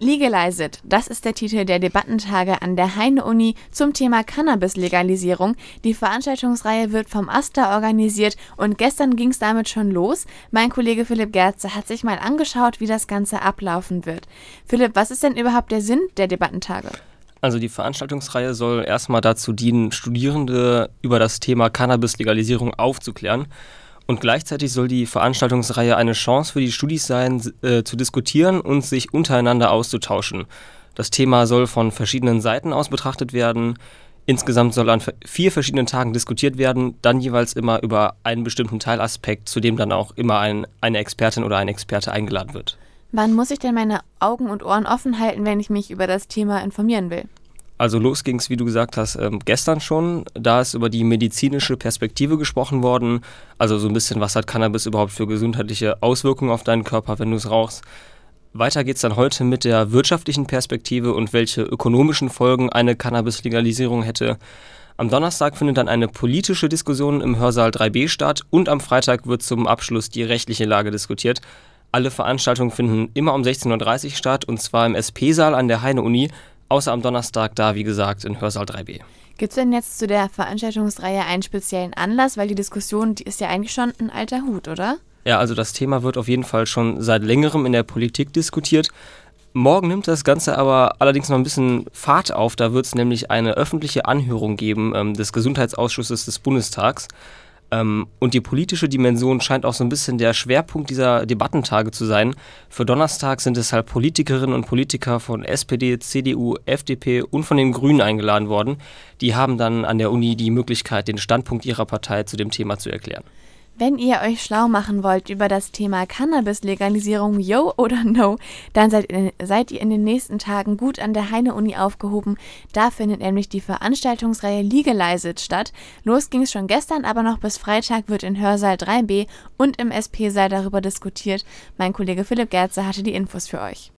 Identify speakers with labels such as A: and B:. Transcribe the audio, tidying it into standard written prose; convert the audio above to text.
A: Legalize It, das ist der Titel der Debattentage an der Heine-Uni zum Thema Cannabis-Legalisierung. Die Veranstaltungsreihe wird vom AStA organisiert und gestern ging es damit schon los. Mein Kollege Philipp Gerze hat sich mal angeschaut, wie das Ganze ablaufen wird. Philipp, was ist denn überhaupt der Sinn der Debattentage?
B: Also die Veranstaltungsreihe soll erstmal dazu dienen, Studierende über das Thema Cannabis-Legalisierung aufzuklären. Und gleichzeitig soll die Veranstaltungsreihe eine Chance für die Studis sein, zu diskutieren und sich untereinander auszutauschen. Das Thema soll von verschiedenen Seiten aus betrachtet werden. Insgesamt soll an 4 verschiedenen Tagen diskutiert werden, dann jeweils immer über einen bestimmten Teilaspekt, zu dem dann auch immer eine Expertin oder ein Experte eingeladen wird.
A: Wann muss ich denn meine Augen und Ohren offen halten, wenn ich mich über das Thema informieren will?
B: Also los ging es, wie du gesagt hast, gestern schon. Da ist über die medizinische Perspektive gesprochen worden. Also so ein bisschen, was hat Cannabis überhaupt für gesundheitliche Auswirkungen auf deinen Körper, wenn du es rauchst. Weiter geht es dann heute mit der wirtschaftlichen Perspektive und welche ökonomischen Folgen eine Cannabis-Legalisierung hätte. Am Donnerstag findet dann eine politische Diskussion im Hörsaal 3b statt und am Freitag wird zum Abschluss die rechtliche Lage diskutiert. Alle Veranstaltungen finden immer um 16:30 Uhr statt und zwar im SP-Saal an der Heine-Uni. Außer am Donnerstag da, wie gesagt, in Hörsaal 3b.
A: Gibt es denn jetzt zu der Veranstaltungsreihe einen speziellen Anlass? Weil die Diskussion, die ist ja eigentlich schon ein alter Hut, oder?
B: Ja, also das Thema wird auf jeden Fall schon seit längerem in der Politik diskutiert. Morgen nimmt das Ganze aber allerdings noch ein bisschen Fahrt auf. Da wird es nämlich eine öffentliche Anhörung geben des Gesundheitsausschusses des Bundestags. Und die politische Dimension scheint auch so ein bisschen der Schwerpunkt dieser Debattentage zu sein. Für Donnerstag sind es halt Politikerinnen und Politiker von SPD, CDU, FDP und von den Grünen eingeladen worden. Die haben dann an der Uni die Möglichkeit, den Standpunkt ihrer Partei zu dem Thema zu erklären.
A: Wenn ihr euch schlau machen wollt über das Thema Cannabis-Legalisierung, yo oder no, dann seid ihr in den nächsten Tagen gut an der Heine-Uni aufgehoben. Da findet nämlich die Veranstaltungsreihe Legalize It statt. Los ging es schon gestern, aber noch bis Freitag wird in Hörsaal 3b und im SP-Saal darüber diskutiert. Mein Kollege Philipp Gerze hatte die Infos für euch.